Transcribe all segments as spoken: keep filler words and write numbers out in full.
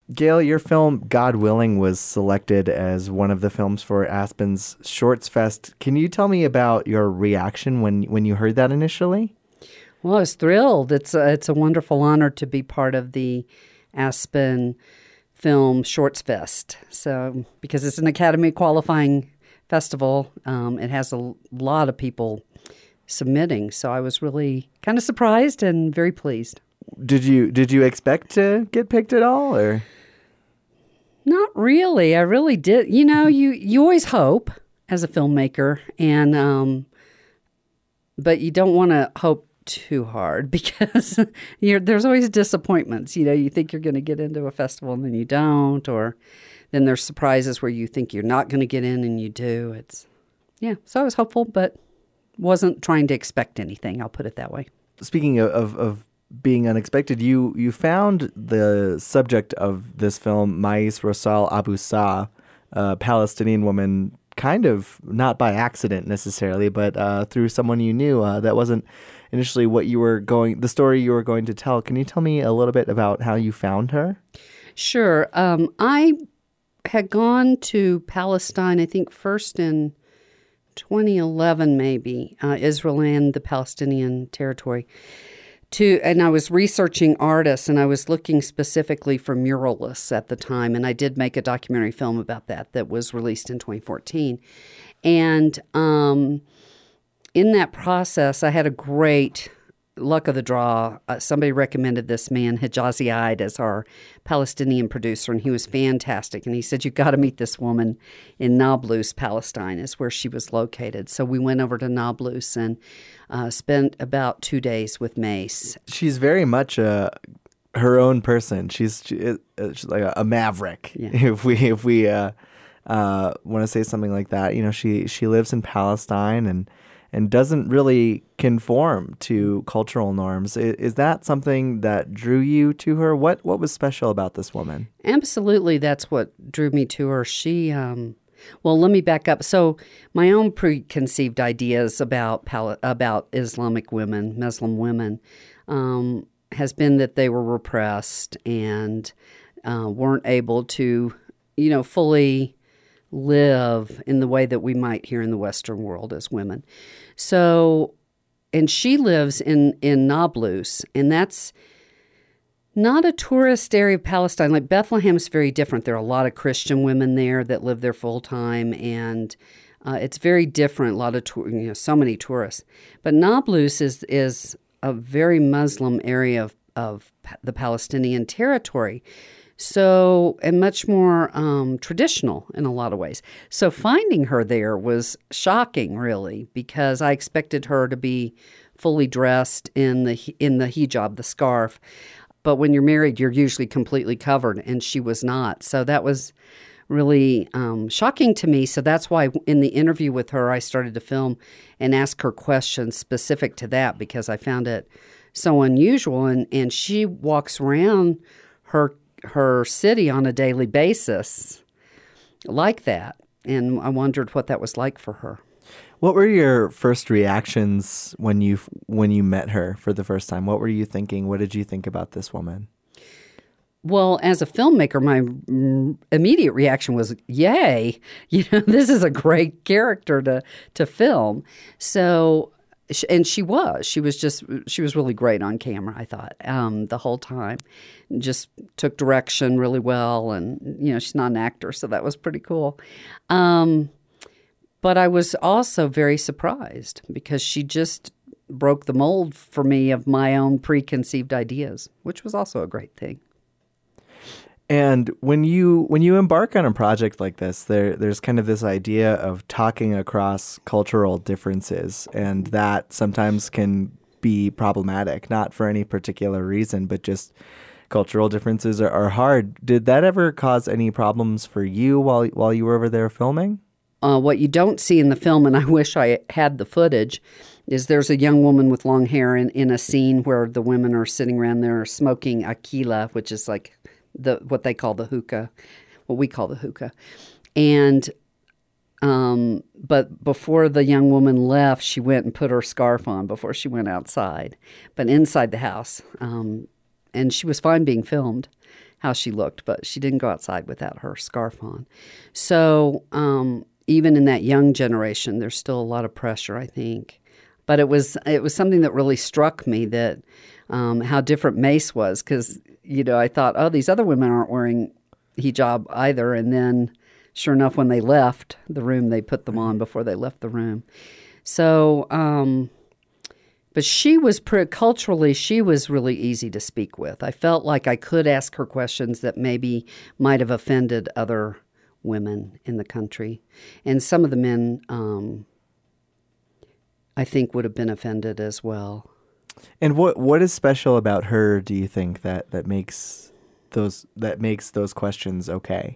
Gail, your film God Willing was selected as one of the films for Aspen's Shorts Fest. Can you tell me about your reaction when when you heard that initially? Well, I was thrilled. It's a, it's a wonderful honor to be part of the Aspen Film Shorts Fest. So, because it's an Academy qualifying festival, um, it has a lot of people submitting. So I was really kind of surprised and very pleased. Did you did you expect to get picked at all, or? Not really. I really did. You know, you, you always hope as a filmmaker, and um, but you don't want to hope too hard because you're, there's always disappointments. You know, you think you're going to get into a festival and then you don't, or then there's surprises where you think you're not going to get in and you do. It's yeah. So I was hopeful, but wasn't trying to expect anything. I'll put it that way. Speaking of, of, of being unexpected, you you found the subject of this film, Mais Rosal Abu Sa, a Palestinian woman, kind of not by accident necessarily, but uh, through someone you knew. Uh, that wasn't initially what you were going, the story you were going to tell. Can you tell me a little bit about how you found her? Sure. Um, I had gone to Palestine, I think first in twenty eleven, maybe, uh, Israel and the Palestinian territory. To, and I was researching artists, and I was looking specifically for muralists at the time, and I did make a documentary film about that that was released in twenty fourteen. And um, in that process, I had a great luck of the draw. Uh, somebody recommended this man, Hijazi Eid, as our Palestinian producer, and he was fantastic. And he said, "You've got to meet this woman in Nablus, Palestine, is where she was located." So we went over to Nablus and uh, spent about two days with Mace. She's very much a her own person. She's, she, she's like a, a maverick. Yeah. If we if we uh, uh, want to say something like that, you know, she she lives in Palestine and. and doesn't really conform to cultural norms. Is, is that something that drew you to her? What what was special about this woman? Absolutely, that's what drew me to her. She, um, well, let me back up. So my own preconceived ideas about Pal- about Islamic women, Muslim women, um, has been that they were repressed and uh, weren't able to, you know, fully live in the way that we might here in the Western world as women. So, and she lives in, in Nablus, and that's not a tourist area of Palestine. Like Bethlehem is very different. There are a lot of Christian women there that live there full time, and uh, it's very different. A lot of, tour- you know, so many tourists. But Nablus is is a very Muslim area of, of the Palestinian territory. So, and much more um, traditional in a lot of ways. So finding her there was shocking, really, because I expected her to be fully dressed in the in the hijab, the scarf. But when you're married, you're usually completely covered, and she was not. So that was really um, shocking to me. So that's why in the interview with her, I started to film and ask her questions specific to that, because I found it so unusual. And, and she walks around her her city on a daily basis like that. And I wondered what that was like for her. What were your first reactions when you when you met her for the first time? What were you thinking? What did you think about this woman? Well, as a filmmaker, my immediate reaction was, yay, you know, this is a great character to, to film. So, and she was, she was just, she was really great on camera, I thought, um, the whole time. Just took direction really well. And, you know, she's not an actor, so that was pretty cool. Um, but I was also very surprised because she just broke the mold for me of my own preconceived ideas, which was also a great thing. And when you when you embark on a project like this, there there's kind of this idea of talking across cultural differences, and that sometimes can be problematic, not for any particular reason, but just cultural differences are, are hard. Did that ever cause any problems for you while while you were over there filming? Uh, what you don't see in the film, and I wish I had the footage, is there's a young woman with long hair in, in a scene where the women are sitting around there smoking akila, which is like the what they call the hookah, what we call the hookah. And um, but before the young woman left, she went and put her scarf on before she went outside, but inside the house. Um, and she was fine being filmed. how she looked, but she didn't go outside without her scarf on. So um, even in that young generation, there's still a lot of pressure, I think. But it was it was something that really struck me, that um, how different Mace was, because, you know, I thought, oh, these other women aren't wearing hijab either. And then, sure enough, when they left the room, they put them on before they left the room. So, um, but she was, pre- culturally, she was really easy to speak with. I felt like I could ask her questions that maybe might have offended other women in the country. And some of the men, um, I think, would have been offended as well. And what what is special about her, do you think, that, that makes those that makes those questions okay?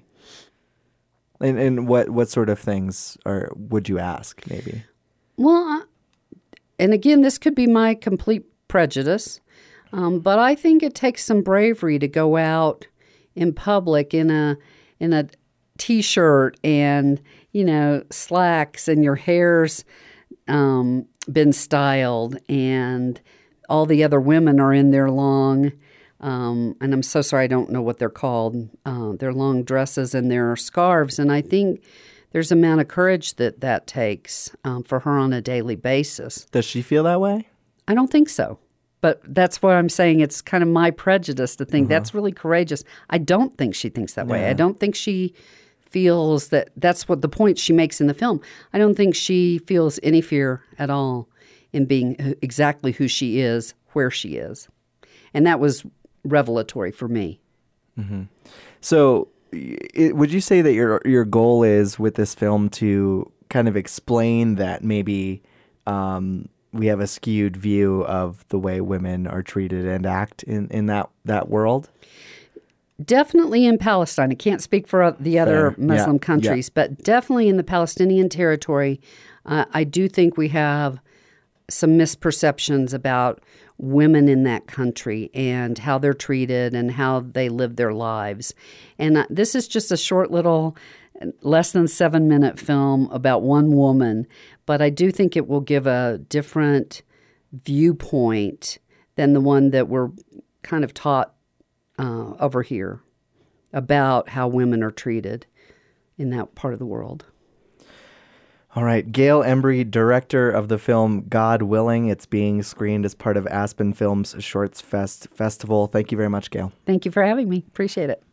And and what, what sort of things are would you ask, maybe? Well, and again, this could be my complete prejudice, um, but I think it takes some bravery to go out in public in a in a t-shirt and, you know, slacks, and your hair's um, been styled, and all the other women are in their long, um, and I'm so sorry, I don't know what they're called, uh, their long dresses and their scarves, and I think there's an amount of courage that that takes um, for her on a daily basis. Does she feel that way? I don't think so. But that's what I'm saying. It's kind of my prejudice to think uh-huh. that's really courageous. I don't think she thinks that yeah. way. I don't think she feels that that's what the point she makes in the film. I don't think she feels any fear at all in being exactly who she is, where she is. And that was revelatory for me. Mm-hmm. So it, would you say that your your goal is with this film to kind of explain that maybe um, we have a skewed view of the way women are treated and act in, in that, that world? Definitely in Palestine. I can't speak for the other Fair. Muslim Yeah. countries, Yeah. but definitely in the Palestinian territory, uh, I do think we have some misperceptions about women in that country and how they're treated and how they live their lives. And uh, this is just a short little, less than seven minute film about one woman, but I do think it will give a different viewpoint than the one that we're kind of taught uh, over here about how women are treated in that part of the world. All right. Gail Embry, director of the film God Willing. It's being screened as part of Aspen Films Shorts Fest Festival. Thank you very much, Gail. Thank you for having me. Appreciate it.